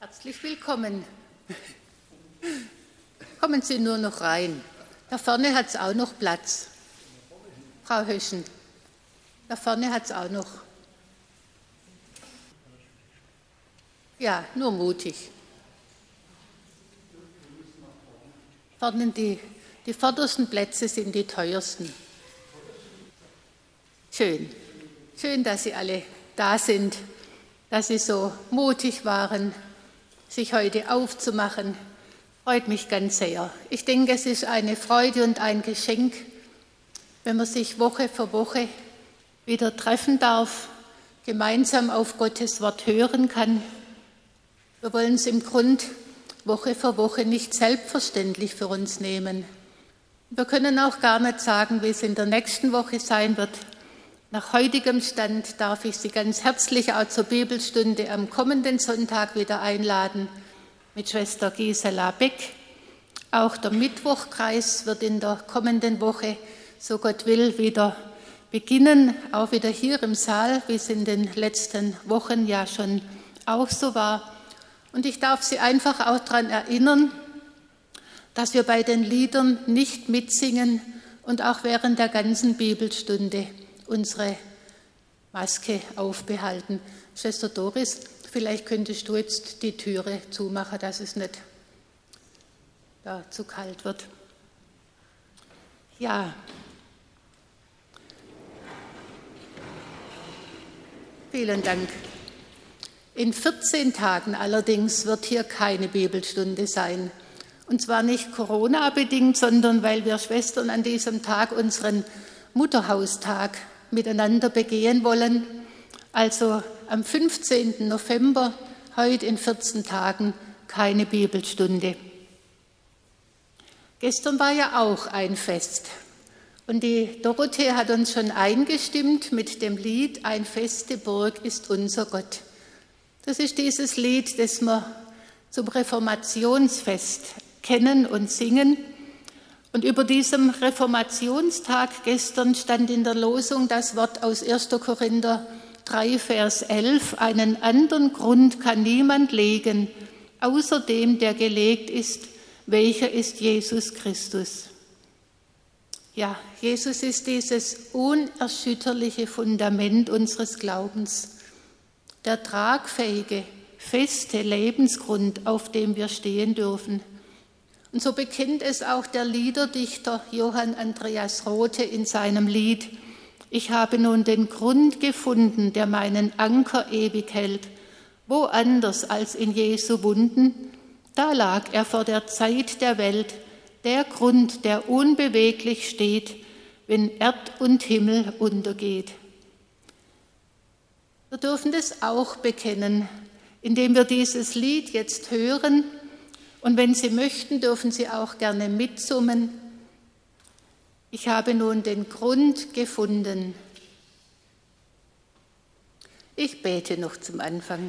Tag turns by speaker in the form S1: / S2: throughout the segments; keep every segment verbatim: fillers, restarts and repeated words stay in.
S1: Herzlich willkommen. Kommen Sie nur noch rein. Da vorne hat es auch noch Platz. Frau Höschen, da vorne hat es auch noch. Ja, nur mutig. Vorne die, die vordersten Plätze sind die teuersten. Schön. Schön, dass Sie alle da sind, dass Sie so mutig waren, sich heute aufzumachen. Freut mich ganz sehr. Ich denke, es ist eine Freude und ein Geschenk, wenn man sich Woche für Woche wieder treffen darf, gemeinsam auf Gottes Wort hören kann. Wir wollen es im Grund Woche für Woche nicht selbstverständlich für uns nehmen. Wir können auch gar nicht sagen, wie es in der nächsten Woche sein wird. Nach heutigem Stand darf ich Sie ganz herzlich auch zur Bibelstunde am kommenden Sonntag wieder einladen mit Schwester Gisela Beck. Auch der Mittwochkreis wird in der kommenden Woche, so Gott will, wieder beginnen, auch wieder hier im Saal, wie es in den letzten Wochen ja schon auch so war. Und ich darf Sie einfach auch daran erinnern, dass wir bei den Liedern nicht mitsingen und auch während der ganzen Bibelstunde unsere Maske aufbehalten. Schwester Doris, vielleicht könntest du jetzt die Türe zumachen, dass es nicht da zu kalt wird. Ja. Vielen Dank. In vierzehn Tagen allerdings wird hier keine Bibelstunde sein. Und zwar nicht Corona-bedingt, sondern weil wir Schwestern an diesem Tag unseren Mutterhaustag miteinander begehen wollen. Also am fünfzehnten November, heute in vierzehn Tagen, keine Bibelstunde. Gestern war ja auch ein Fest. Und die Dorothee hat uns schon eingestimmt mit dem Lied Ein feste Burg ist unser Gott. Das ist dieses Lied, das wir zum Reformationsfest kennen und singen. Und über diesem Reformationstag gestern stand in der Losung das Wort aus erster Korinther drei, Vers elf. Einen anderen Grund kann niemand legen, außer dem, der gelegt ist, welcher ist Jesus Christus. Ja, Jesus ist dieses unerschütterliche Fundament unseres Glaubens, der tragfähige, feste Lebensgrund, auf dem wir stehen dürfen. Und so bekennt es auch der Liederdichter Johann Andreas Rothe in seinem Lied: Ich habe nun den Grund gefunden, der meinen Anker ewig hält. Wo anders als in Jesu Wunden, da lag er vor der Zeit der Welt, der Grund, der unbeweglich steht, wenn Erd und Himmel untergeht. Wir dürfen das auch bekennen, indem wir dieses Lied jetzt hören. Und wenn Sie möchten, dürfen Sie auch gerne mitsummen. Ich habe nun den Grund gefunden. Ich bete noch zum Anfang.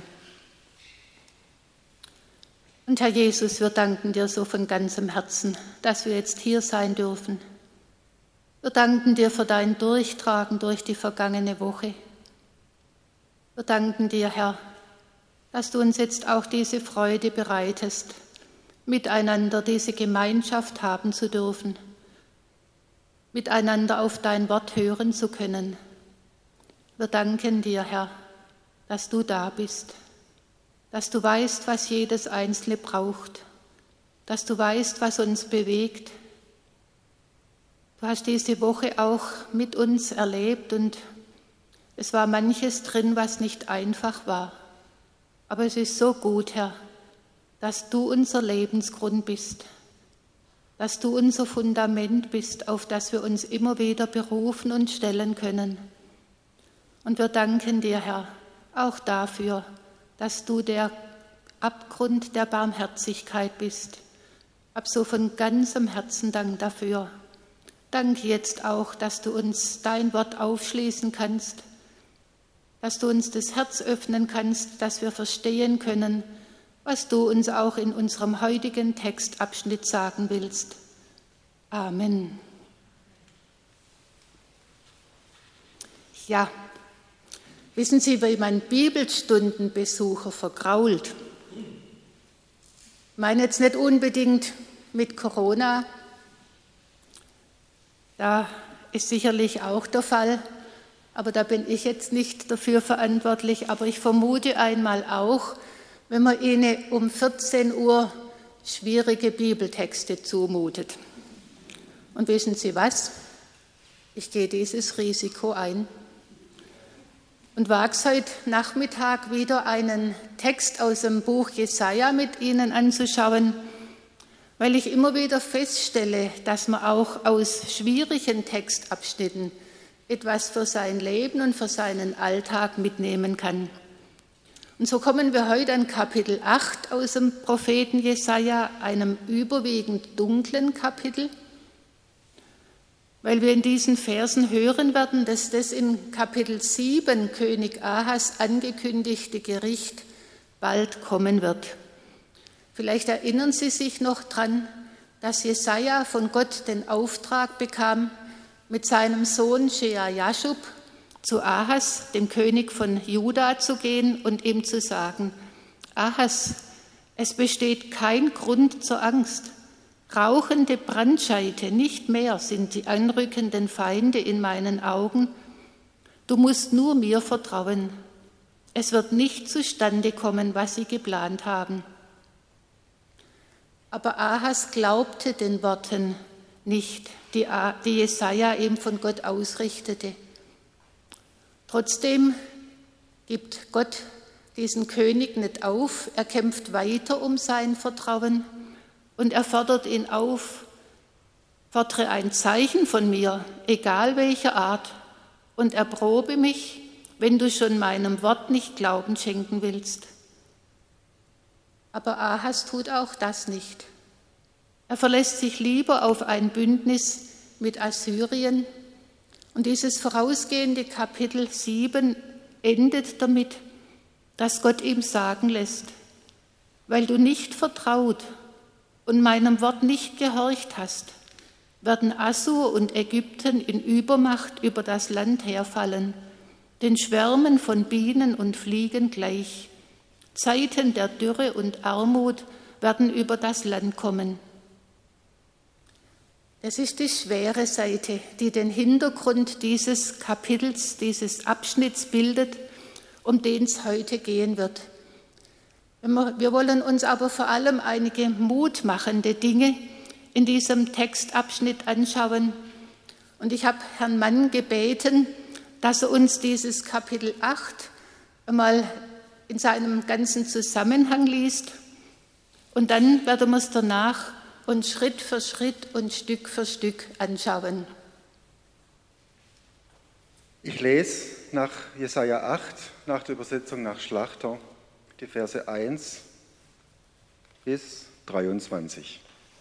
S1: Und Herr Jesus, wir danken dir so von ganzem Herzen, dass wir jetzt hier sein dürfen. Wir danken dir für dein Durchtragen durch die vergangene Woche. Wir danken dir, Herr, dass du uns jetzt auch diese Freude bereitest, miteinander diese Gemeinschaft haben zu dürfen, miteinander auf dein Wort hören zu können. Wir danken dir, Herr, dass du da bist, dass du weißt, was jedes Einzelne braucht, dass du weißt, was uns bewegt. Du hast diese Woche auch mit uns erlebt und es war manches drin, was nicht einfach war. Aber es ist so gut, Herr, dass du unser Lebensgrund bist, dass du unser Fundament bist, auf das wir uns immer wieder berufen und stellen können. Und wir danken dir, Herr, auch dafür, dass du der Abgrund der Barmherzigkeit bist. Hab so von ganzem Herzen Dank dafür. Danke jetzt auch, dass du uns dein Wort aufschließen kannst, dass du uns das Herz öffnen kannst, dass wir verstehen können, was du uns auch in unserem heutigen Textabschnitt sagen willst. Amen. Ja, wissen Sie, wie man Bibelstundenbesucher vergrault? Ich meine jetzt nicht unbedingt mit Corona, da ist sicherlich auch der Fall, aber da bin ich jetzt nicht dafür verantwortlich, aber ich vermute einmal auch, wenn man ihnen um vierzehn Uhr schwierige Bibeltexte zumutet. Und wissen Sie was? Ich gehe dieses Risiko ein und wage es heute Nachmittag wieder einen Text aus dem Buch Jesaja mit Ihnen anzuschauen, weil ich immer wieder feststelle, dass man auch aus schwierigen Textabschnitten etwas für sein Leben und für seinen Alltag mitnehmen kann. Und so kommen wir heute an Kapitel acht aus dem Propheten Jesaja, einem überwiegend dunklen Kapitel, weil wir in diesen Versen hören werden, dass das in Kapitel sieben König Ahas angekündigte Gericht bald kommen wird. Vielleicht erinnern Sie sich noch daran, dass Jesaja von Gott den Auftrag bekam, mit seinem Sohn Shear-Jashub zu Ahas, dem König von Juda, zu gehen und ihm zu sagen: Ahas, es besteht kein Grund zur Angst. Rauchende Brandscheite, nicht mehr, sind die anrückenden Feinde in meinen Augen. Du musst nur mir vertrauen. Es wird nicht zustande kommen, was sie geplant haben. Aber Ahas glaubte den Worten nicht, die Jesaja ihm von Gott ausrichtete. Trotzdem gibt Gott diesen König nicht auf, er kämpft weiter um sein Vertrauen und er fordert ihn auf: Fordere ein Zeichen von mir, egal welcher Art, und erprobe mich, wenn du schon meinem Wort nicht Glauben schenken willst. Aber Ahas tut auch das nicht. Er verlässt sich lieber auf ein Bündnis mit Assyrien. Und dieses vorausgehende Kapitel sieben endet damit, dass Gott ihm sagen lässt: Weil du nicht vertraut und meinem Wort nicht gehorcht hast, werden Assur und Ägypten in Übermacht über das Land herfallen, den Schwärmen von Bienen und Fliegen gleich. Zeiten der Dürre und Armut werden über das Land kommen. Das ist die schwere Seite, die den Hintergrund dieses Kapitels, dieses Abschnitts bildet, um den es heute gehen wird. Wir wollen uns aber vor allem einige mutmachende Dinge in diesem Textabschnitt anschauen. Und ich habe Herrn Mann gebeten, dass er uns dieses Kapitel acht einmal in seinem ganzen Zusammenhang liest. Und dann werden wir es danach und Schritt für Schritt und Stück für Stück anschauen.
S2: Ich lese nach Jesaja acht, nach der Übersetzung nach Schlachter, die Verse eins bis dreiundzwanzig.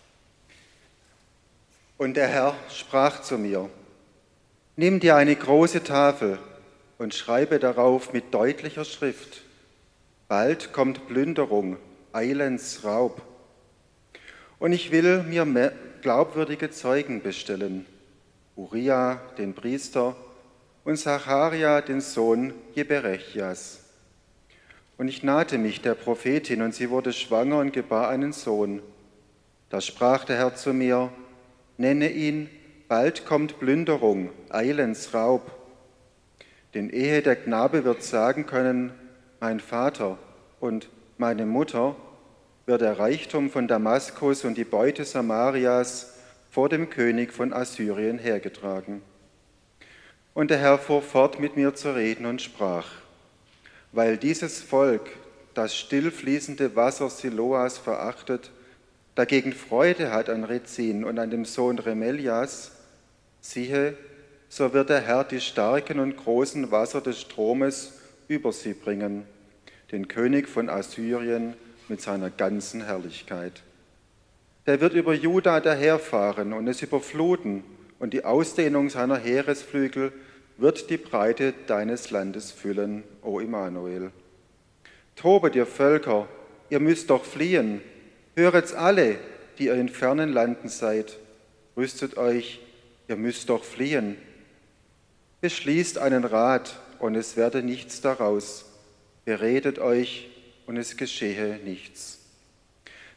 S2: Und der Herr sprach zu mir: Nimm dir eine große Tafel und schreibe darauf mit deutlicher Schrift: Bald kommt Plünderung, eilends Raub. Und ich will mir glaubwürdige Zeugen bestellen, Uria, den Priester, und Zacharia, den Sohn Jeberechias. Und ich nahte mich der Prophetin, und sie wurde schwanger und gebar einen Sohn. Da sprach der Herr zu mir: Nenne ihn, bald kommt Plünderung, eilends Raub. Denn ehe der Knabe wird sagen können, mein Vater und meine Mutter, wird der Reichtum von Damaskus und die Beute Samarias vor dem König von Assyrien hergetragen. Und der Herr fuhr fort, mit mir zu reden und sprach: Weil dieses Volk das stillfließende Wasser Siloas verachtet, dagegen Freude hat an Rezin und an dem Sohn Remelias, siehe, so wird der Herr die starken und großen Wasser des Stromes über sie bringen, den König von Assyrien mit seiner ganzen Herrlichkeit. Der wird über Juda daherfahren und es überfluten, und die Ausdehnung seiner Heeresflügel wird die Breite deines Landes füllen, o Immanuel. Tobet ihr Völker, ihr müsst doch fliehen. Höret's alle, die ihr in fernen Landen seid. Rüstet euch, ihr müsst doch fliehen. Beschließt einen Rat, und es werde nichts daraus. Beredet euch, und es geschehe nichts.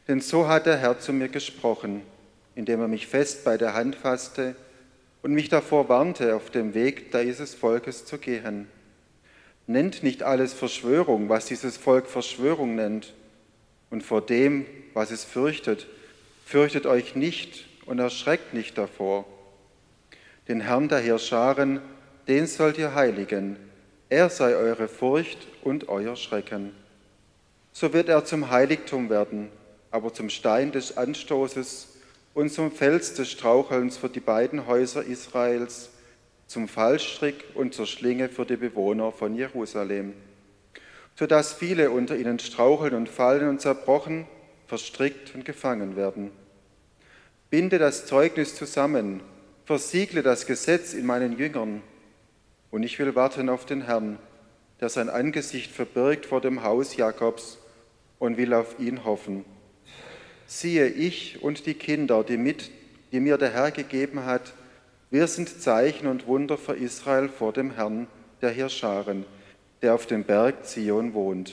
S2: Denn so hat der Herr zu mir gesprochen, indem er mich fest bei der Hand fasste und mich davor warnte, auf dem Weg dieses Volkes zu gehen. Nennt nicht alles Verschwörung, was dieses Volk Verschwörung nennt. Und vor dem, was es fürchtet, fürchtet euch nicht und erschreckt nicht davor. Den Herrn der Heerscharen, den sollt ihr heiligen. Er sei eure Furcht und euer Schrecken. So wird er zum Heiligtum werden, aber zum Stein des Anstoßes und zum Fels des Strauchelns für die beiden Häuser Israels, zum Fallstrick und zur Schlinge für die Bewohner von Jerusalem, sodass viele unter ihnen straucheln und fallen und zerbrochen, verstrickt und gefangen werden. Binde das Zeugnis zusammen, versiegle das Gesetz in meinen Jüngern, und ich will warten auf den Herrn, der sein Angesicht verbirgt vor dem Haus Jakobs, und will auf ihn hoffen. Siehe, ich und die Kinder, die, mit, die mir der Herr gegeben hat, wir sind Zeichen und Wunder für Israel vor dem Herrn der Heerscharen, der auf dem Berg Zion wohnt.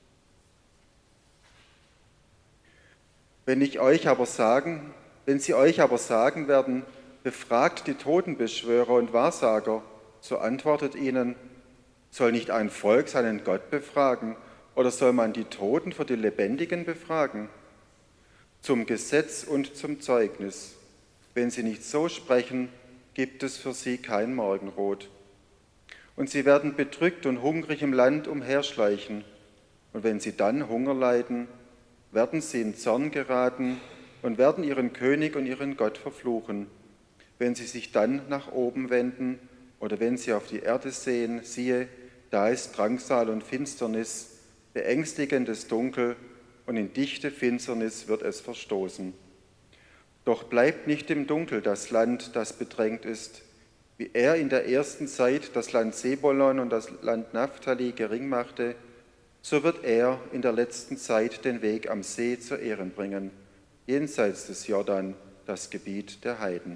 S2: Wenn ich euch aber sagen, wenn sie euch aber sagen werden, befragt die Totenbeschwörer und Wahrsager, so antwortet ihnen, soll nicht ein Volk seinen Gott befragen, oder soll man die Toten für die Lebendigen befragen? Zum Gesetz und zum Zeugnis. Wenn sie nicht so sprechen, gibt es für sie kein Morgenrot. Und sie werden bedrückt und hungrig im Land umherschleichen. Und wenn sie dann Hunger leiden, werden sie in Zorn geraten und werden ihren König und ihren Gott verfluchen. Wenn sie sich dann nach oben wenden oder wenn sie auf die Erde sehen, siehe, da ist Drangsal und Finsternis, beängstigendes Dunkel, und in dichte Finsternis wird es verstoßen. Doch bleibt nicht im Dunkel das Land, das bedrängt ist, wie er in der ersten Zeit das Land Sebolon und das Land Naphtali gering machte, so wird er in der letzten Zeit den Weg am See zu Ehren bringen, jenseits des Jordan, das Gebiet der Heiden.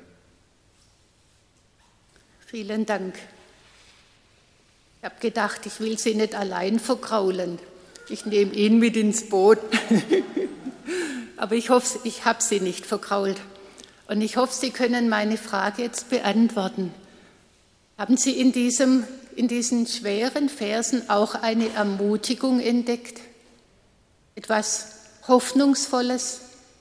S1: Vielen Dank. Ich habe gedacht, ich will Sie nicht allein verkraulen. Ich nehme ihn mit ins Boot. Aber ich hoffe, ich habe Sie nicht verkrault. Und ich hoffe, Sie können meine Frage jetzt beantworten. Haben Sie in, diesem, in diesen schweren Versen auch eine Ermutigung entdeckt? Etwas Hoffnungsvolles?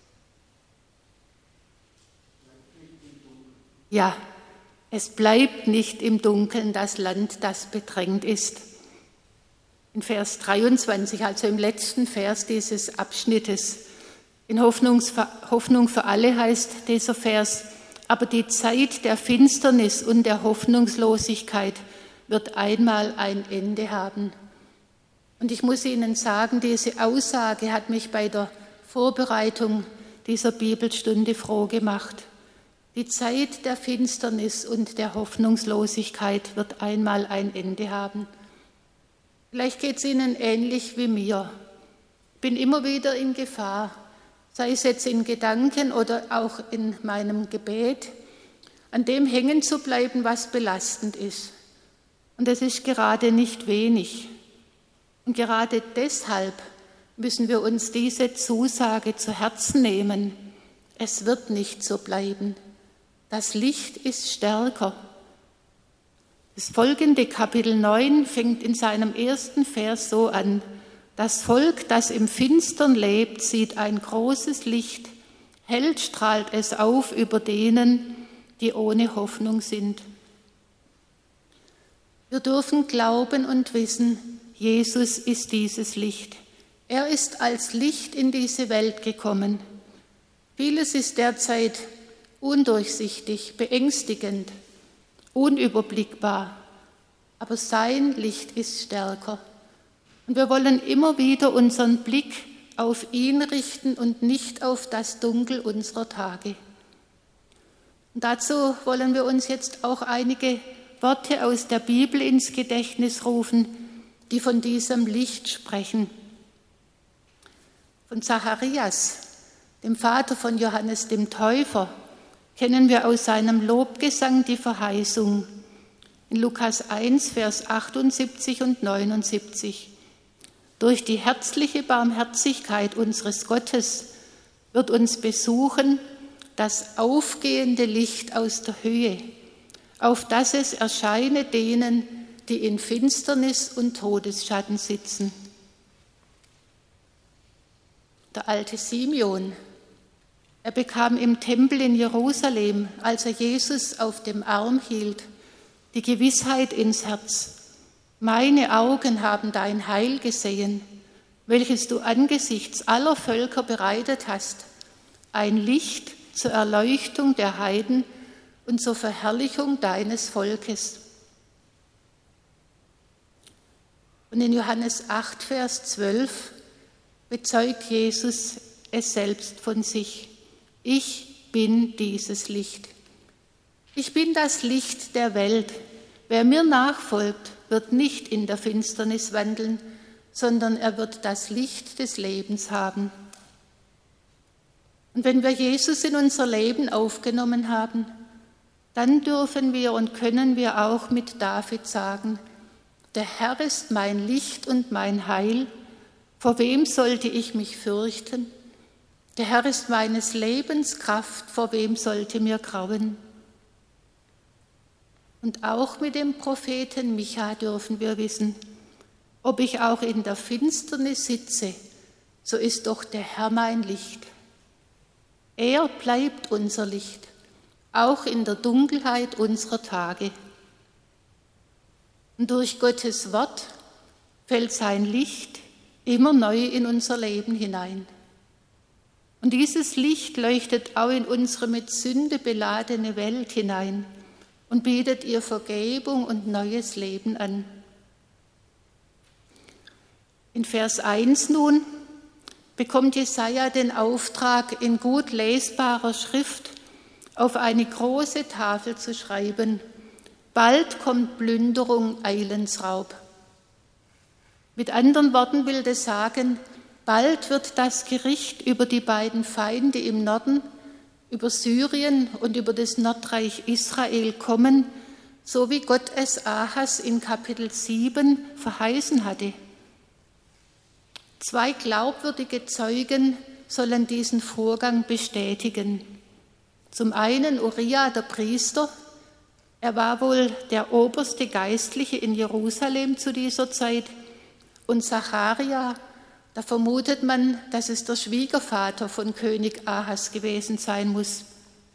S1: Ja, es bleibt nicht im Dunkeln das Land, das bedrängt ist. In Vers dreiundzwanzig, also im letzten Vers dieses Abschnittes, in Hoffnung für alle heißt dieser Vers, aber die Zeit der Finsternis und der Hoffnungslosigkeit wird einmal ein Ende haben. Und ich muss Ihnen sagen, diese Aussage hat mich bei der Vorbereitung dieser Bibelstunde froh gemacht. Die Zeit der Finsternis und der Hoffnungslosigkeit wird einmal ein Ende haben. Vielleicht geht es Ihnen ähnlich wie mir. Ich bin immer wieder in Gefahr, sei es jetzt in Gedanken oder auch in meinem Gebet, an dem hängen zu bleiben, was belastend ist. Und das ist gerade nicht wenig. Und gerade deshalb müssen wir uns diese Zusage zu Herzen nehmen. Es wird nicht so bleiben. Das Licht ist stärker. Das folgende Kapitel neun fängt in seinem ersten Vers so an. Das Volk, das im Finstern lebt, sieht ein großes Licht. Hell strahlt es auf über denen, die ohne Hoffnung sind. Wir dürfen glauben und wissen, Jesus ist dieses Licht. Er ist als Licht in diese Welt gekommen. Vieles ist derzeit undurchsichtig, beängstigend, unüberblickbar, aber sein Licht ist stärker. Und wir wollen immer wieder unseren Blick auf ihn richten und nicht auf das Dunkel unserer Tage. Und dazu wollen wir uns jetzt auch einige Worte aus der Bibel ins Gedächtnis rufen, die von diesem Licht sprechen. Von Zacharias, dem Vater von Johannes dem Täufer, kennen wir aus seinem Lobgesang die Verheißung in Lukas eins, Vers achtundsiebzig und neunundsiebzig. Durch die herzliche Barmherzigkeit unseres Gottes wird uns besuchen, das aufgehende Licht aus der Höhe, auf das es erscheine denen, die in Finsternis und Todesschatten sitzen. Der alte Simeon, er bekam im Tempel in Jerusalem, als er Jesus auf dem Arm hielt, die Gewissheit ins Herz: Meine Augen haben dein Heil gesehen, welches du angesichts aller Völker bereitet hast, ein Licht zur Erleuchtung der Heiden und zur Verherrlichung deines Volkes. Und in Johannes acht, Vers zwölf bezeugt Jesus es selbst von sich: Ich bin dieses Licht. Ich bin das Licht der Welt. Wer mir nachfolgt, wird nicht in der Finsternis wandeln, sondern er wird das Licht des Lebens haben. Und wenn wir Jesus in unser Leben aufgenommen haben, dann dürfen wir und können wir auch mit David sagen: Der Herr ist mein Licht und mein Heil, vor wem sollte ich mich fürchten? Der Herr ist meines Lebens Kraft, vor wem sollte mir grauen? Und auch mit dem Propheten Micha dürfen wir wissen: Ob ich auch in der Finsternis sitze, so ist doch der Herr mein Licht. Er bleibt unser Licht, auch in der Dunkelheit unserer Tage. Und durch Gottes Wort fällt sein Licht immer neu in unser Leben hinein. Und dieses Licht leuchtet auch in unsere mit Sünde beladene Welt hinein und bietet ihr Vergebung und neues Leben an. In Vers eins nun bekommt Jesaja den Auftrag, in gut lesbarer Schrift auf eine große Tafel zu schreiben: Bald kommt Plünderung, Eilensraub. Mit anderen Worten will das sagen: Bald wird das Gericht über die beiden Feinde im Norden, über Syrien und über das Nordreich Israel kommen, so wie Gott es Ahas in Kapitel sieben verheißen hatte. Zwei glaubwürdige Zeugen sollen diesen Vorgang bestätigen. Zum einen Uriah, der Priester. Er war wohl der oberste Geistliche in Jerusalem zu dieser Zeit. Und Zacharia, da vermutet man, dass es der Schwiegervater von König Ahas gewesen sein muss.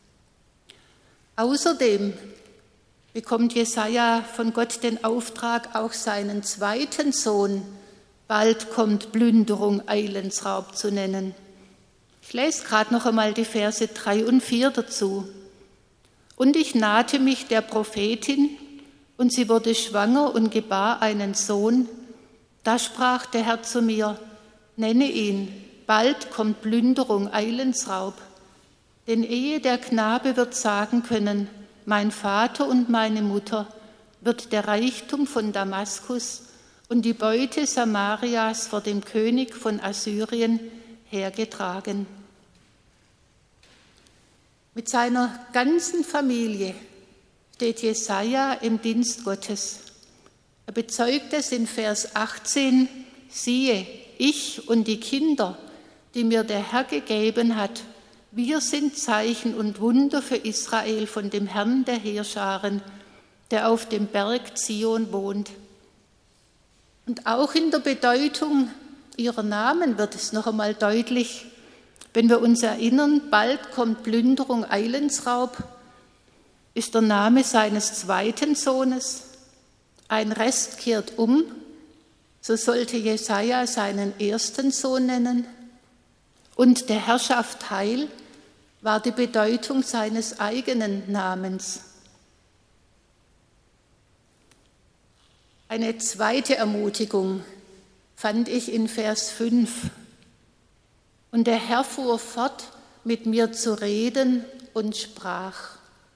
S1: Außerdem bekommt Jesaja von Gott den Auftrag, auch seinen zweiten Sohn Bald kommt Plünderung, Eilensraub zu nennen. Ich lese gerade noch einmal die Verse drei und vier dazu. Und ich nahte mich der Prophetin, und sie wurde schwanger und gebar einen Sohn. Da sprach der Herr zu mir: Nenne ihn, bald kommt Plünderung, Eilensraub. Denn ehe der Knabe wird sagen können: Mein Vater und meine Mutter, wird der Reichtum von Damaskus und die Beute Samarias vor dem König von Assyrien hergetragen. Mit seiner ganzen Familie steht Jesaja im Dienst Gottes. Er bezeugt es in Vers achtzehn: Siehe, ich und die Kinder, die mir der Herr gegeben hat, wir sind Zeichen und Wunder für Israel von dem Herrn der Heerscharen, der auf dem Berg Zion wohnt. Und auch in der Bedeutung ihrer Namen wird es noch einmal deutlich, wenn wir uns erinnern: Bald kommt Plünderung, Eilensraub, ist der Name seines zweiten Sohnes. Ein Rest kehrt um, so sollte Jesaja seinen ersten Sohn nennen. Und der Herrschaft Heil war die Bedeutung seines eigenen Namens. Eine zweite Ermutigung fand ich in Vers fünf. Und der Herr fuhr fort, mit mir zu reden und sprach.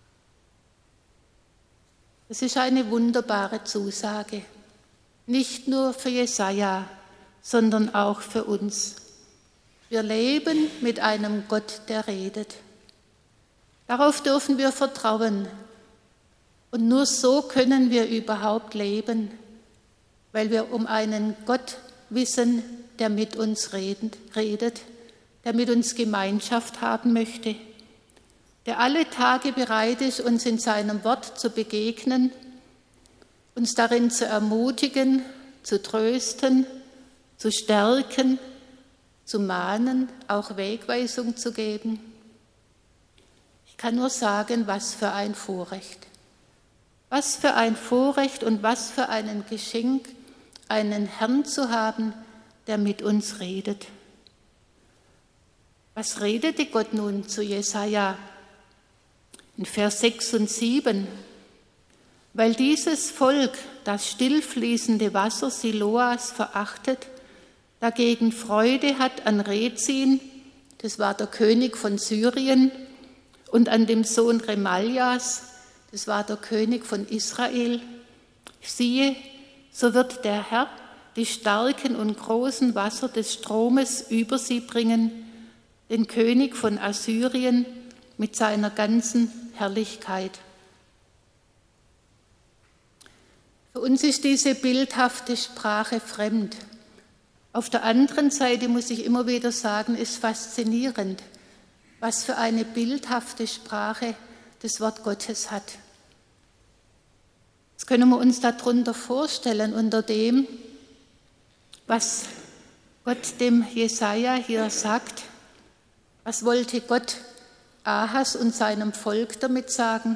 S1: Es ist eine wunderbare Zusage, nicht nur für Jesaja, sondern auch für uns. Wir leben mit einem Gott, der redet. Darauf dürfen wir vertrauen. Und nur so können wir überhaupt leben, weil wir um einen Gott wissen, der mit uns redet, der mit uns Gemeinschaft haben möchte, der alle Tage bereit ist, uns in seinem Wort zu begegnen, uns darin zu ermutigen, zu trösten, zu stärken, zu mahnen, auch Wegweisung zu geben. Ich kann nur sagen, was für ein Vorrecht. Was für ein Vorrecht und was für ein Geschenk, einen Herrn zu haben, der mit uns redet. Was redete Gott nun zu Jesaja? In Vers sechs und sieben. Weil dieses Volk das stillfließende Wasser Siloas verachtet, dagegen Freude hat an Rezin, das war der König von Syrien, und an dem Sohn Remaljas, das war der König von Israel. Siehe, so wird der Herr die starken und großen Wasser des Stromes über sie bringen, den König von Assyrien mit seiner ganzen Herrlichkeit. Für uns ist diese bildhafte Sprache fremd. Auf der anderen Seite muss ich immer wieder sagen, ist faszinierend, was für eine bildhafte Sprache das Wort Gottes hat. Das können wir uns darunter vorstellen, unter dem, was Gott dem Jesaja hier sagt. Was wollte Gott Ahas und seinem Volk damit sagen?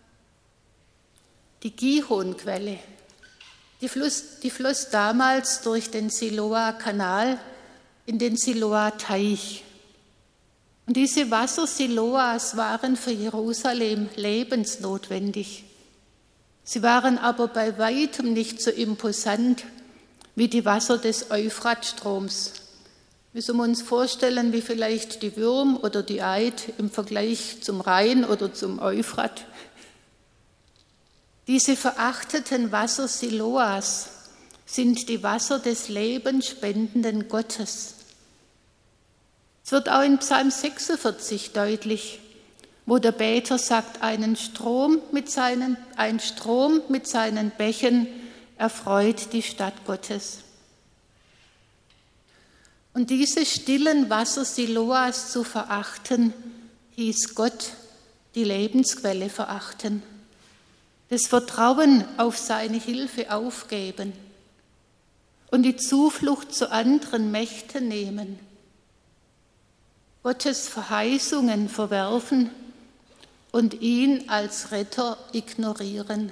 S1: Die Gihon-Quelle, die floss, die floss damals durch den Siloa-Kanal in den Siloa-Teich. Und diese Wasser Siloas waren für Jerusalem lebensnotwendig. Sie waren aber bei weitem nicht so imposant wie die Wasser des Euphratstroms. Müssen wir uns vorstellen, wie vielleicht die Würm oder die Eid im Vergleich zum Rhein oder zum Euphrat. Diese verachteten Wasser Siloas sind die Wasser des lebensspendenden Gottes. Es wird auch in Psalm sechsundvierzig deutlich, wo der Beter sagt, einen Strom mit seinen, ein Strom mit seinen Bächen erfreut die Stadt Gottes. Und diese stillen Wasser Siloas zu verachten, hieß Gott die Lebensquelle verachten, das Vertrauen auf seine Hilfe aufgeben und die Zuflucht zu anderen Mächten nehmen, Gottes Verheißungen verwerfen und ihn als Retter ignorieren.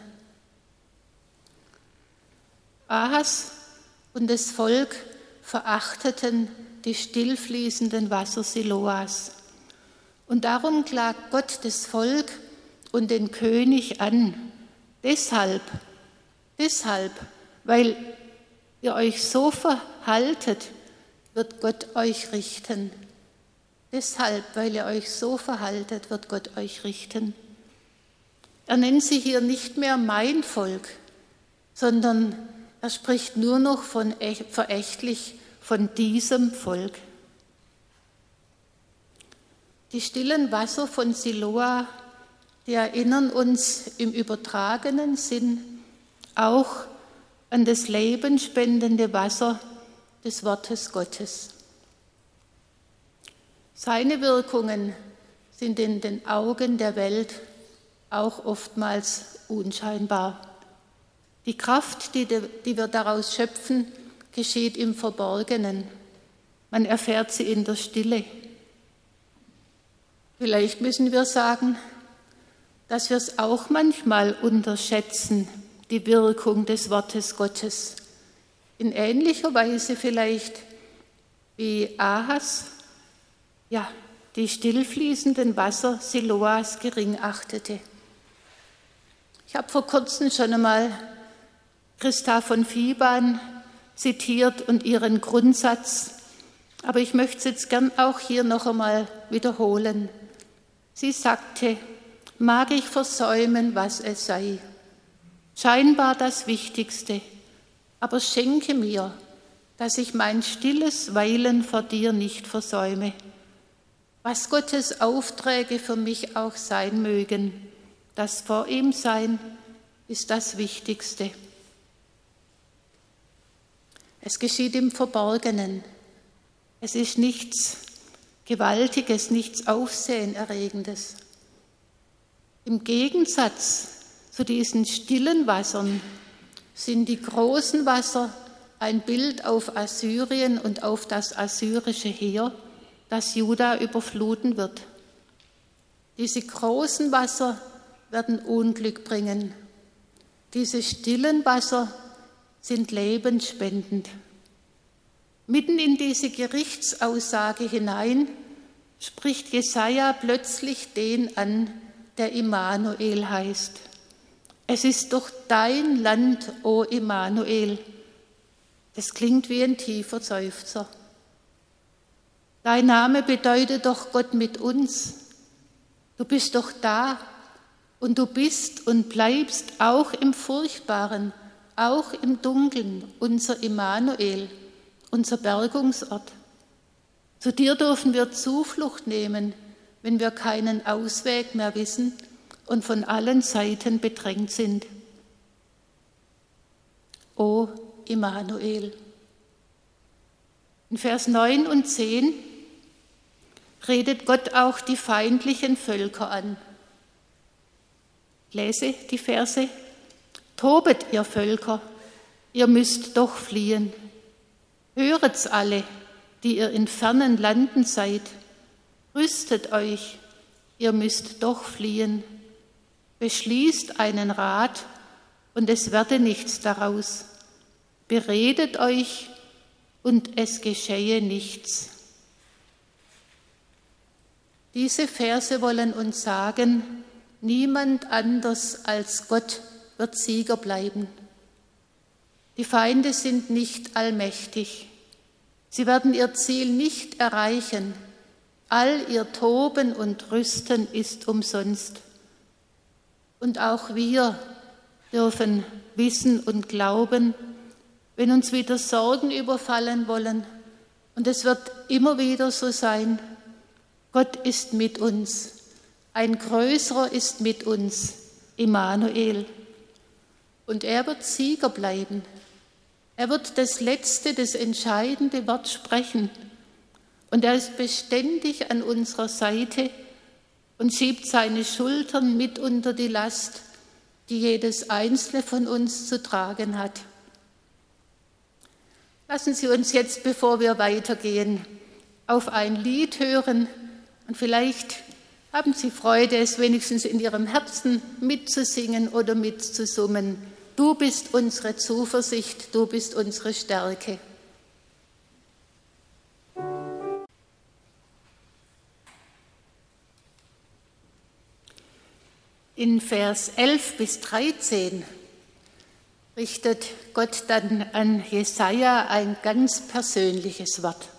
S1: Ahas und das Volk verachteten die stillfließenden Wasser Siloas. Und darum klagt Gott das Volk und den König an. Deshalb, deshalb, weil ihr euch so verhaltet, wird Gott euch richten. Deshalb, weil ihr euch so verhaltet, wird Gott euch richten. Er nennt sie hier nicht mehr mein Volk, sondern er spricht nur noch von verächtlich von diesem Volk. Die stillen Wasser von Siloa, die erinnern uns im übertragenen Sinn auch an das lebenspendende Wasser des Wortes Gottes. Seine Wirkungen sind in den Augen der Welt auch oftmals unscheinbar. Die Kraft, die, die wir daraus schöpfen, geschieht im Verborgenen. Man erfährt sie in der Stille. Vielleicht müssen wir sagen, dass wir es auch manchmal unterschätzen, die Wirkung des Wortes Gottes. In ähnlicher Weise vielleicht wie Ahas, ja, die stillfließenden Wasser Siloas gering achtete. Ich habe vor kurzem schon einmal Christa von Viehbahn zitiert und ihren Grundsatz, aber ich möchte es jetzt gern auch hier noch einmal wiederholen. Sie sagte, mag ich versäumen, was es sei, scheinbar das Wichtigste, aber schenke mir, dass ich mein stilles Weilen vor dir nicht versäume. Was Gottes Aufträge für mich auch sein mögen, das vor ihm sein ist das Wichtigste. Es geschieht im Verborgenen. Es ist nichts Gewaltiges, nichts Aufsehenerregendes. Im Gegensatz zu diesen stillen Wassern sind die großen Wasser ein Bild auf Assyrien und auf das assyrische Heer, das Juda überfluten wird. Diese großen Wasser werden Unglück bringen. Diese stillen Wasser sind lebensspendend. Mitten in diese Gerichtsaussage hinein spricht Jesaja plötzlich den an, der Immanuel heißt. Es ist doch dein Land, o Immanuel. Das klingt wie ein tiefer Seufzer. Dein Name bedeutet doch Gott mit uns. Du bist doch da und du bist und bleibst auch im Furchtbaren, auch im Dunkeln, unser Immanuel, unser Bergungsort. Zu dir dürfen wir Zuflucht nehmen, wenn wir keinen Ausweg mehr wissen und von allen Seiten bedrängt sind. O Immanuel. In Vers neun und zehn redet Gott auch die feindlichen Völker an. Ich lese die Verse. Tobet, ihr Völker, ihr müsst doch fliehen. Höret's alle, die ihr in fernen Landen seid. Rüstet euch, ihr müsst doch fliehen. Beschließt einen Rat, und es werde nichts daraus. Beredet euch, und es geschehe nichts. Diese Verse wollen uns sagen, niemand anders als Gott wird Sieger bleiben. Die Feinde sind nicht allmächtig. Sie werden ihr Ziel nicht erreichen. All ihr Toben und Rüsten ist umsonst. Und auch wir dürfen wissen und glauben, wenn uns wieder Sorgen überfallen wollen, und es wird immer wieder so sein, Gott ist mit uns, ein Größerer ist mit uns, Immanuel. Und er wird Sieger bleiben. Er wird das letzte, das entscheidende Wort sprechen. Und er ist beständig an unserer Seite und schiebt seine Schultern mit unter die Last, die jedes einzelne von uns zu tragen hat. Lassen Sie uns jetzt, bevor wir weitergehen, auf ein Lied hören und vielleicht haben Sie Freude, es wenigstens in Ihrem Herzen mitzusingen oder mitzusummen. Du bist unsere Zuversicht, du bist unsere Stärke. In Vers elf bis dreizehn richtet Gott dann an Jesaja ein ganz persönliches Wort.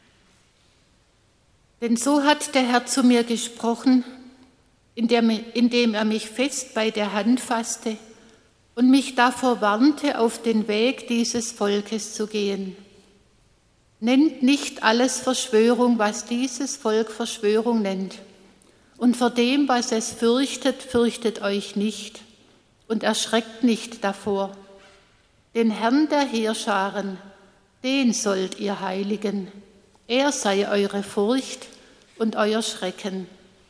S1: Denn so hat der Herr zu mir gesprochen, indem er mich fest bei der Hand fasste und mich davor warnte, auf den Weg dieses Volkes zu gehen. Nennt nicht alles Verschwörung, was dieses Volk Verschwörung nennt. Und vor dem, was es fürchtet, fürchtet euch nicht und erschreckt nicht davor. Den Herrn der Heerscharen, den sollt ihr heiligen. Er sei eure Furcht und euer Schrecken.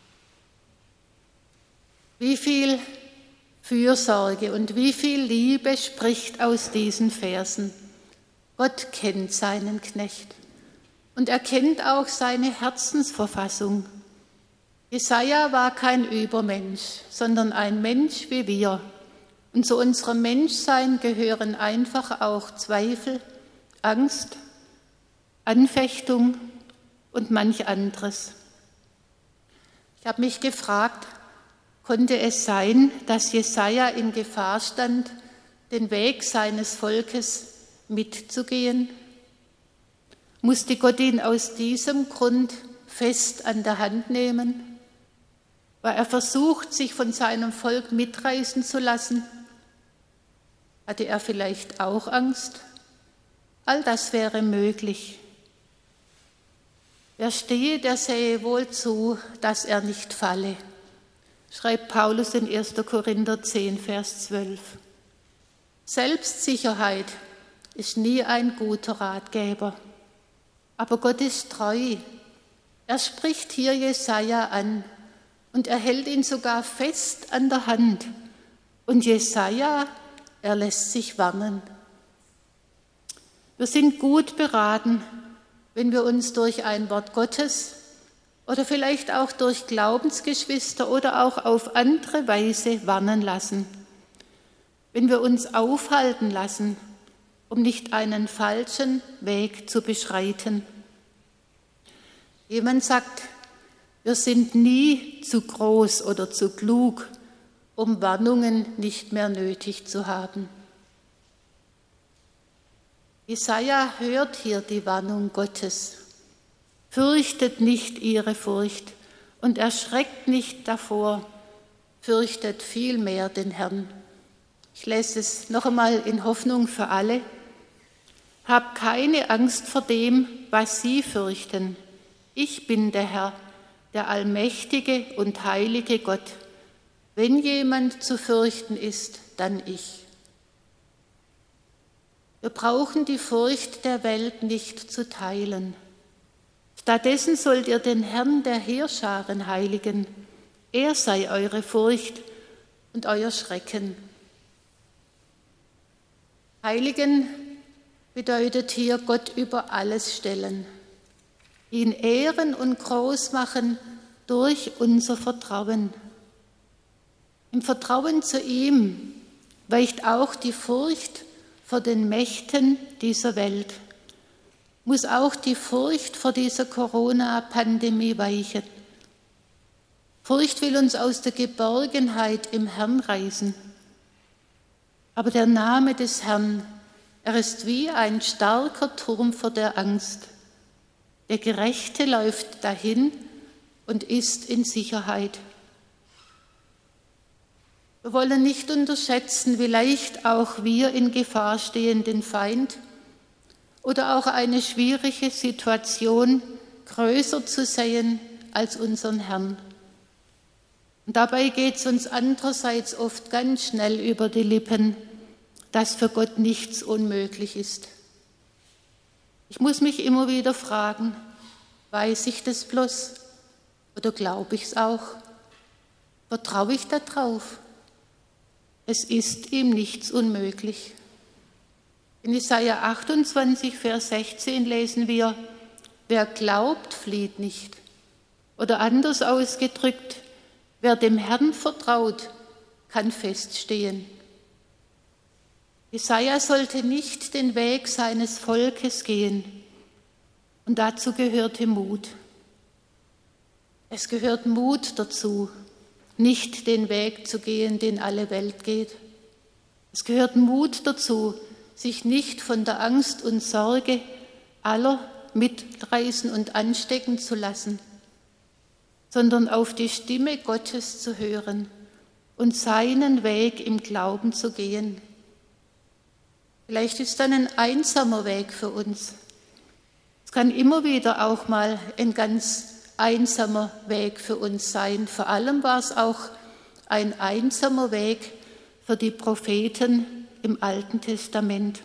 S1: Wie viel Fürsorge und wie viel Liebe spricht aus diesen Versen. Gott kennt seinen Knecht und er kennt auch seine Herzensverfassung. Jesaja war kein Übermensch, sondern ein Mensch wie wir. Und zu unserem Menschsein gehören einfach auch Zweifel, Angst, Anfechtung und manch anderes. Ich habe mich gefragt, konnte es sein, dass Jesaja in Gefahr stand, den Weg seines Volkes mitzugehen? Musste Gott ihn aus diesem Grund fest an der Hand nehmen? War er versucht, sich von seinem Volk mitreißen zu lassen? Hatte er vielleicht auch Angst? All das wäre möglich. Wer stehe, der sähe wohl zu, dass er nicht falle, schreibt Paulus in erster Korinther zehn, Vers zwölf. Selbstsicherheit ist nie ein guter Ratgeber, aber Gott ist treu. Er spricht hier Jesaja an und er hält ihn sogar fest an der Hand. Und Jesaja, er lässt sich warnen. Wir sind gut beraten, wenn wir uns durch ein Wort Gottes oder vielleicht auch durch Glaubensgeschwister oder auch auf andere Weise warnen lassen. Wenn wir uns aufhalten lassen, um nicht einen falschen Weg zu beschreiten. Jemand sagt, wir sind nie zu groß oder zu klug, um Warnungen nicht mehr nötig zu haben. Jesaja hört hier die Warnung Gottes. Fürchtet nicht ihre Furcht und erschreckt nicht davor, fürchtet vielmehr den Herrn. Ich lese es noch einmal in Hoffnung für alle. Habt keine Angst vor dem, was sie fürchten. Ich bin der Herr, der allmächtige und heilige Gott. Wenn jemand zu fürchten ist, dann ich. Wir brauchen die Furcht der Welt nicht zu teilen. Stattdessen sollt ihr den Herrn der Heerscharen heiligen. Er sei eure Furcht und euer Schrecken. Heiligen bedeutet hier Gott über alles stellen, ihn ehren und groß machen durch unser Vertrauen. Im Vertrauen zu ihm weicht auch die Furcht vor den Mächten dieser Welt, muss auch die Furcht vor dieser Corona-Pandemie weichen. Furcht will uns aus der Geborgenheit im Herrn reißen. Aber der Name des Herrn, er ist wie ein starker Turm vor der Angst. Der Gerechte läuft dahin und ist in Sicherheit. Wir wollen nicht unterschätzen, wie leicht auch wir in Gefahr stehen, den Feind oder auch eine schwierige Situation größer zu sehen als unseren Herrn. Und dabei geht es uns andererseits oft ganz schnell über die Lippen, dass für Gott nichts unmöglich ist. Ich muss mich immer wieder fragen, weiß ich das bloß oder glaube ich es auch? Vertraue ich darauf? Es ist ihm nichts unmöglich. In Jesaja achtundzwanzig, Vers sechzehn lesen wir, wer glaubt, flieht nicht. Oder anders ausgedrückt, wer dem Herrn vertraut, kann feststehen. Jesaja sollte nicht den Weg seines Volkes gehen. Und dazu gehörte Mut. Es gehört Mut dazu, nicht den Weg zu gehen, den alle Welt geht. Es gehört Mut dazu, sich nicht von der Angst und Sorge aller mitreißen und anstecken zu lassen, sondern auf die Stimme Gottes zu hören und seinen Weg im Glauben zu gehen. Vielleicht ist dann ein einsamer Weg für uns. Es kann immer wieder auch mal ein ganz einsamer Weg für uns sein. Vor allem war es auch ein einsamer Weg für die Propheten im Alten Testament.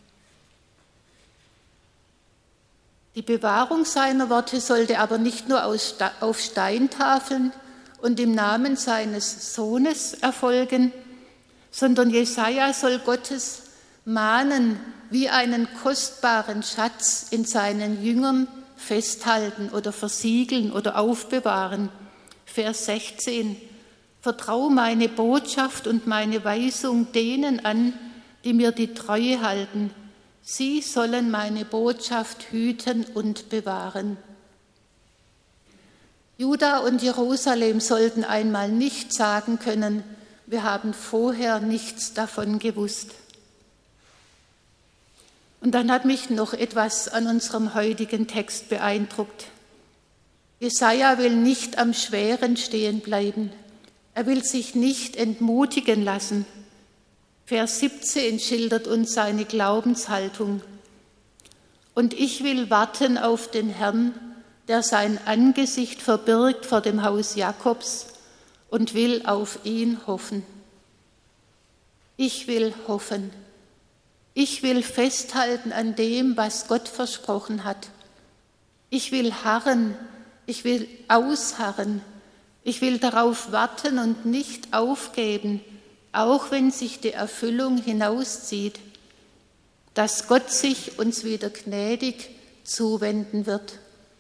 S1: Die Bewahrung seiner Worte sollte aber nicht nur auf Steintafeln und im Namen seines Sohnes erfolgen, sondern Jesaja soll Gottes Mahnen wie einen kostbaren Schatz in seinen Jüngern festhalten oder versiegeln oder aufbewahren. Vers sechzehn. Vertrau meine Botschaft und meine Weisung denen an, die mir die Treue halten. Sie sollen meine Botschaft hüten und bewahren. Juda und Jerusalem sollten einmal nicht sagen können, wir haben vorher nichts davon gewusst. Und dann hat mich noch etwas an unserem heutigen Text beeindruckt. Jesaja will nicht am Schweren stehen bleiben. Er will sich nicht entmutigen lassen. Vers siebzehn schildert uns seine Glaubenshaltung. Und ich will warten auf den Herrn, der sein Angesicht verbirgt vor dem Haus Jakobs und will auf ihn hoffen. Ich will hoffen. Ich will festhalten an dem, was Gott versprochen hat. Ich will harren Ich will ausharren. Ich will darauf warten und nicht aufgeben, auch wenn sich die Erfüllung hinauszieht, dass Gott sich uns wieder gnädig zuwenden wird.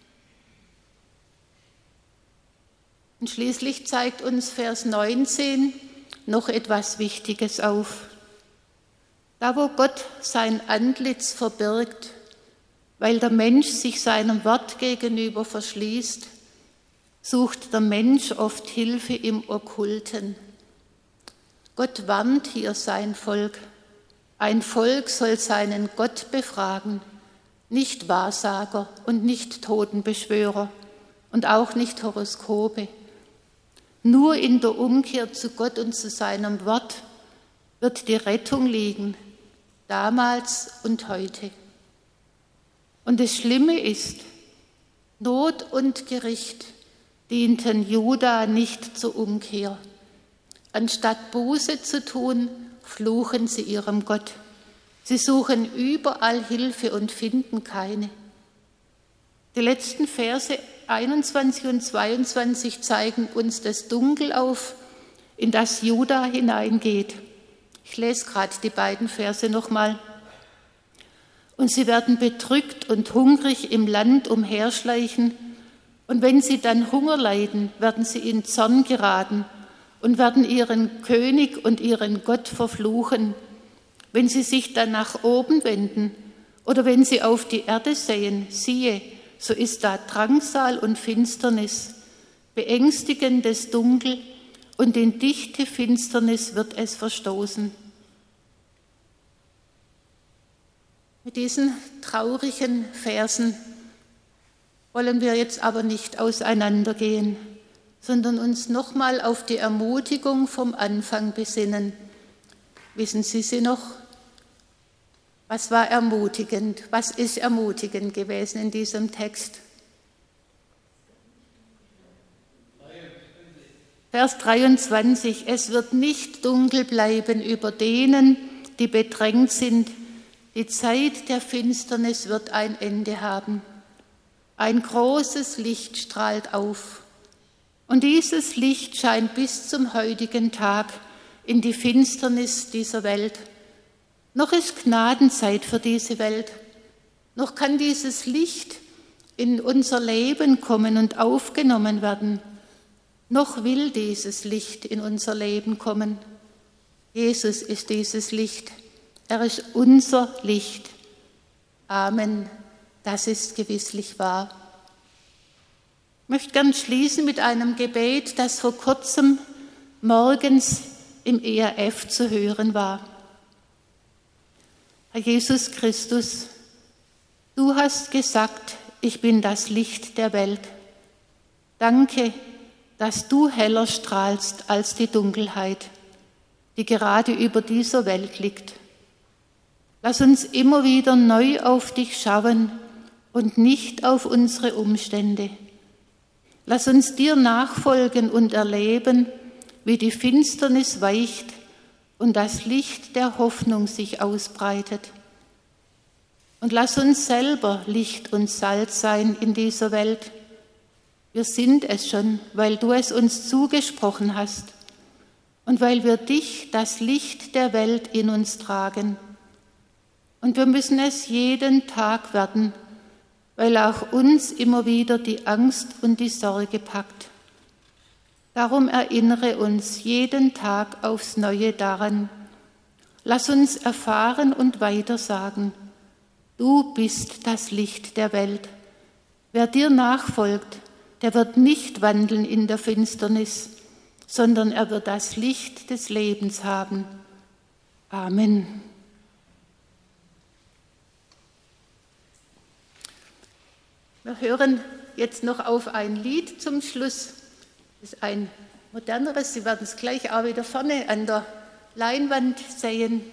S1: Und schließlich zeigt uns Vers neunzehn noch etwas Wichtiges auf. Da, wo Gott sein Antlitz verbirgt, weil der Mensch sich seinem Wort gegenüber verschließt, sucht der Mensch oft Hilfe im Okkulten. Gott warnt hier sein Volk. Ein Volk soll seinen Gott befragen, nicht Wahrsager und nicht Totenbeschwörer und auch nicht Horoskope. Nur in der Umkehr zu Gott und zu seinem Wort wird die Rettung liegen, damals und heute. Und das Schlimme ist, Not und Gericht dienten Juda nicht zur Umkehr. Anstatt Buße zu tun, fluchen sie ihrem Gott. Sie suchen überall Hilfe und finden keine. Die letzten Verse einundzwanzig und zweiundzwanzig zeigen uns das Dunkel auf, in das Juda hineingeht. Ich lese gerade die beiden Verse nochmal. Und sie werden bedrückt und hungrig im Land umherschleichen, und wenn sie dann Hunger leiden, werden sie in Zorn geraten und werden ihren König und ihren Gott verfluchen. Wenn sie sich dann nach oben wenden oder wenn sie auf die Erde sehen, siehe, so ist da Drangsal und Finsternis, beängstigendes Dunkel, und in dichte Finsternis wird es verstoßen. Mit diesen traurigen Versen wollen wir jetzt aber nicht auseinandergehen, sondern uns nochmal auf die Ermutigung vom Anfang besinnen. Wissen Sie sie noch? Was war ermutigend? Was ist ermutigend gewesen in diesem Text? Vers dreiundzwanzig. Es wird nicht dunkel bleiben über denen, die bedrängt sind. Die Zeit der Finsternis wird ein Ende haben. Ein großes Licht strahlt auf. Und dieses Licht scheint bis zum heutigen Tag in die Finsternis dieser Welt. Noch ist Gnadenzeit für diese Welt. Noch kann dieses Licht in unser Leben kommen und aufgenommen werden. Noch will dieses Licht in unser Leben kommen. Jesus ist dieses Licht. Er ist unser Licht. Amen. Das ist gewisslich wahr. Ich möchte gern schließen mit einem Gebet, das vor kurzem morgens im E R F zu hören war. Herr Jesus Christus, du hast gesagt, ich bin das Licht der Welt. Danke, dass du heller strahlst als die Dunkelheit, die gerade über dieser Welt liegt. Lass uns immer wieder neu auf dich schauen und nicht auf unsere Umstände. Lass uns dir nachfolgen und erleben, wie die Finsternis weicht und das Licht der Hoffnung sich ausbreitet. Und lass uns selber Licht und Salz sein in dieser Welt. Wir sind es schon, weil du es uns zugesprochen hast und weil wir dich, das Licht der Welt, in uns tragen. Und wir müssen es jeden Tag werden, weil auch uns immer wieder die Angst und die Sorge packt. Darum erinnere uns jeden Tag aufs Neue daran. Lass uns erfahren und weitersagen, du bist das Licht der Welt. Wer dir nachfolgt, der wird nicht wandeln in der Finsternis, sondern er wird das Licht des Lebens haben. Amen. Wir hören jetzt noch auf ein Lied zum Schluss. Das ist ein moderneres, Sie werden es gleich auch wieder vorne an der Leinwand sehen.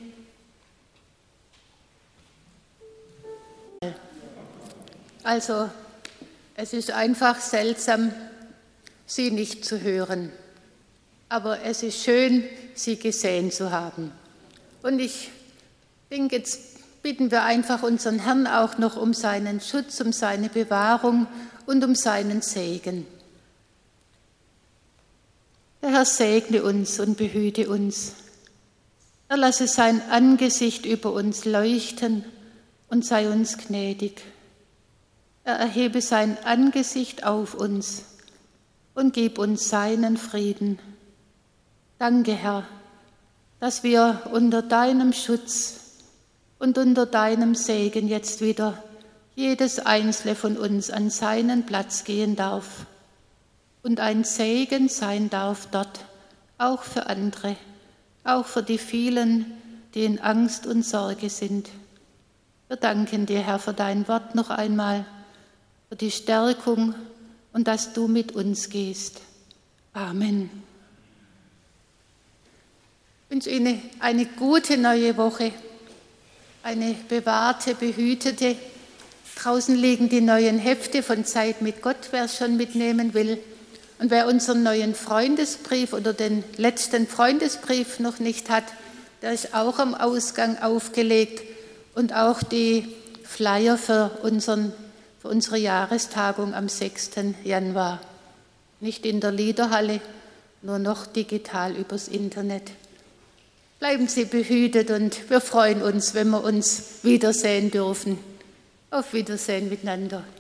S1: Also, es ist einfach seltsam, Sie nicht zu hören. Aber es ist schön, Sie gesehen zu haben. Und ich denke, jetzt bitten wir einfach unseren Herrn auch noch um seinen Schutz, um seine Bewahrung und um seinen Segen. Der Herr segne uns und behüte uns. Er lasse sein Angesicht über uns leuchten und sei uns gnädig. Er erhebe sein Angesicht auf uns und gib uns seinen Frieden. Danke, Herr, dass wir unter deinem Schutz und unter deinem Segen jetzt wieder jedes einzelne von uns an seinen Platz gehen darf und ein Segen sein darf dort, auch für andere, auch für die vielen, die in Angst und Sorge sind. Wir danken dir, Herr, für dein Wort noch einmal, für die Stärkung und dass du mit uns gehst. Amen. Ich wünsche Ihnen eine gute neue Woche, eine bewahrte, behütete. Draußen liegen die neuen Hefte von Zeit mit Gott, wer es schon mitnehmen will. Und wer unseren neuen Freundesbrief oder den letzten Freundesbrief noch nicht hat, der ist auch am Ausgang aufgelegt und auch die Flyer für, unseren, für unsere Jahrestagung am sechsten Januar. Nicht in der Liederhalle, nur noch digital übers Internet. Bleiben Sie behütet und wir freuen uns, wenn wir uns wiedersehen dürfen. Auf Wiedersehen miteinander.